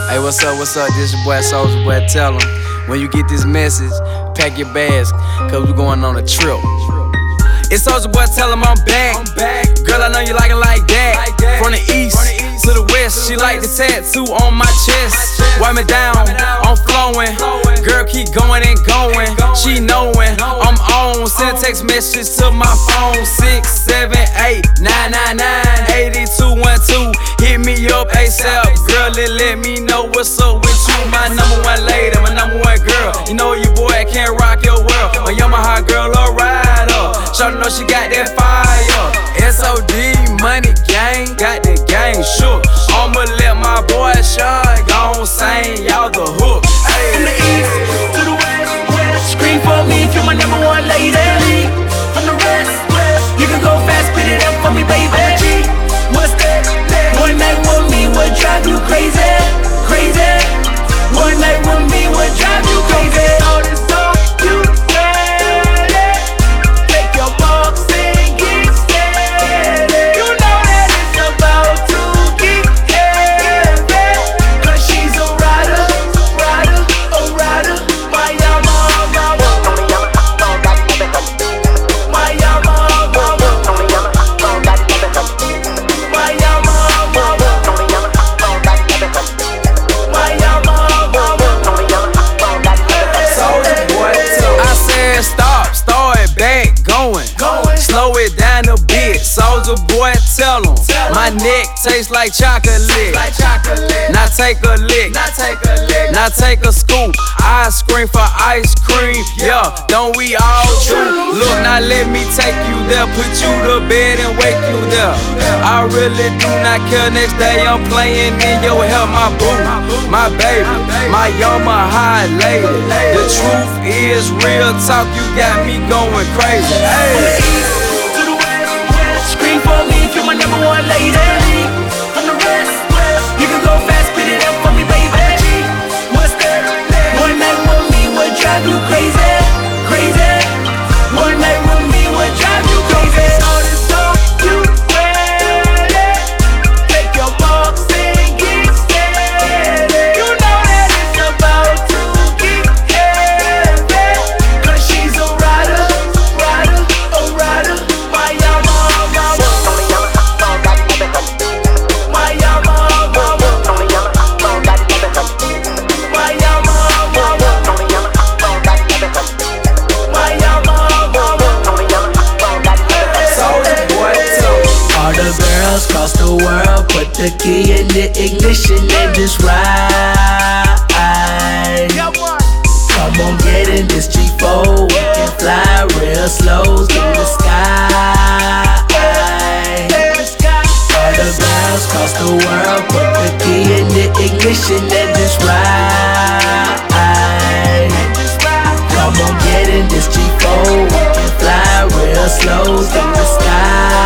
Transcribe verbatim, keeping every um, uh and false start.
Hey, what's up, what's up? This your boy Soulja Boy. Tell him, when you get this message, pack your bags, cause we going on a trip. It's Soulja Boy, tell him I'm back. I'm back. Girl, I know you like it like that. Like that. From the east, From the east to the west, she like the tattoo on my chest. Wipe me down, I'm flowing. Girl, keep going and going. She knowing I'm on. Send text message to my phone. Six, seven, eight, nine, nine, nine, eighty two one two. Hit me up ASAP, girl. Let let me know what's up with you. My number one lady, my number one girl. You know your boy can't rock your world. My Yamaha girl, a rider. Shawty know she got that fire. S O D, money gang, got the gang shook. I'ma let my boy Sean gon' sing y'all the hook. Ay. From the east to the west, west, scream for me if you're my number one lady. From the west, west, you can go fast, spit it up for me, baby. G, what's that? One night with me would drive you crazy, crazy. One night with me would drive you crazy. All this talk, you said it. Take your box and get steady. You know that it's about to get heavy. Cause she's a rider, rider, a rider. My Yamaha mama. My Yamaha mama. My Yamaha mama. My Yamaha mama. Soulja Boy, I said stop, start it back, going. Slow it down a bit. Soulja Boy, tell him my neck tastes like chocolate. Now take a lick, now take a scoop. I scream for ice cream, yeah, don't we all do? Look, now let me take you there, put you to bed and wake you there. I really do not care, next day I'm playing in your hair, my boo, my baby, my Yamaha lady. The truth is real talk, you got me going crazy. Hey. To the west, west, scream for me if you're my number one lady. From the west, west, you can go fast, spit it up for me, baby. G, what's that? One night with me would drive you crazy, crazy. One night with me would drive you crazy. All this talk, you ready? Take your box and get steady. You know that it's about to get heavy. Cause she's a rider, rider, a rider. My Yamaha mama. My Yamaha mama. My Yamaha mama. My Yamaha mama. Soulja Boy, tell him. All the girls across the world, put the key in the ignition and just ride. Come on, get in this G four, we can fly real slow through the sky. All the girls across the world, put the key in the ignition and just ride. Come on, get in this G four, we can fly real slow through the sky.